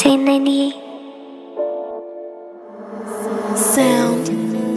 Finally Sound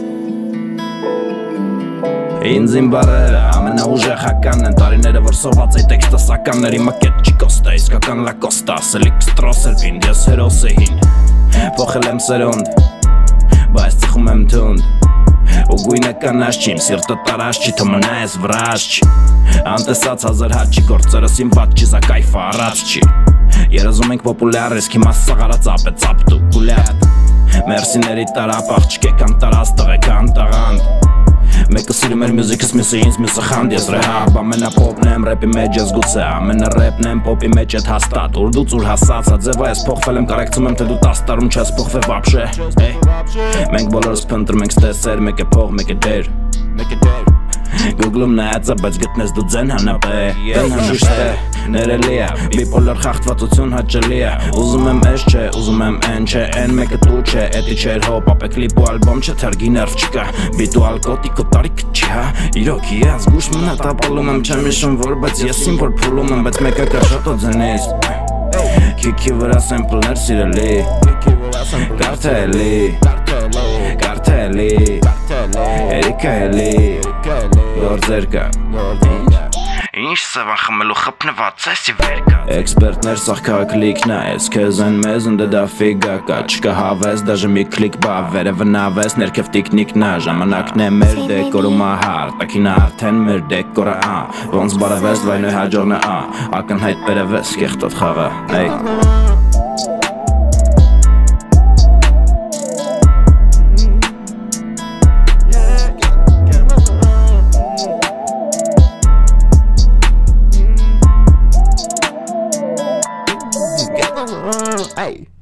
Ինձին բարերը ամենաուժեղական են Տարիները որ սոված էի տեքստասականների մակետ չի կոստա Իսկական լակոստա ասելիք ստրոսել վինդ ես հերոս է հին Փոխել եմ սերունդ Բայց ծխում եմ թունդ Ու գույնը կանաչ չի, իմ սիրտը տարած չի, թմնա ես վրազ չի Անտեսած հազար հատ չի, գործերս իմ վատ չի, զա կայֆը առած չի Երազում ենք պոպուլյար, իսկ հիմա սաղարած ապ է ծապ դու գուլյատ Մերսիների տարապ աղջկեք անտարած տղեք անտաղանդ Մեկը սիրում էր մյուզիկս, մյուսը ինձ, մյուսը խանդ ես ռեհաբ Ամենա պոպն եմ ռեպի մեջ ես գուցե, ամենա ռեպն եմ պոպի մեջ էդ հաստատ Ուր դուց ուր հասած, ածևա ես փոխվել եմ, կարեկցում եմ, թե դու 10 տարում չես փոխվել վաբշե Մենք բոլորս փնտրում ենք ստեսեր, մեկ է փող, մեկ է դեր Գուգլում նայածա, բայց գտնես դու ձեն հանապե Դեն հանիշտ է, ներելի է, բիպոլար խաղթվածություն հաճելի է Ուզում եմ էս չէ, ուզում եմ են չէ, են մեկը տու չէ Էտի չեր հոպ, ապե կլիպ ու ալբոմ չէ, թարգի ներվ չկա Բիտ ու ալկոտիկո տարիք չի հա, իրոք ես գուշ մնա տապալում եմ Չեմ իշում որ, բայց ես իմ որ փուլում եմ Բայց մեկը կա շատո ձենիս Քիքի վրա սեմպլներ սիրելի Կարթելի Էրիկա էլի Գործեր կա Ինչ սավան խմելու խպնված ես ի վեր կա Էքսպերտներ սաղ քաղաքլիքն ես Քեզ են մեզ ընդը դա ֆիգա կա Չկա հավես, դաժը մի կլիկ բա Վերևը նավես, ներքև տիկնիկն ա Ժամանակն է մեր դեկորում ահա Արտակինը արդեն մեր դեկորը ա Ոնց բարևես, վայնոյ հաջողն ա Ակնհայտ բերևես, կեղտոտ խաղը Hey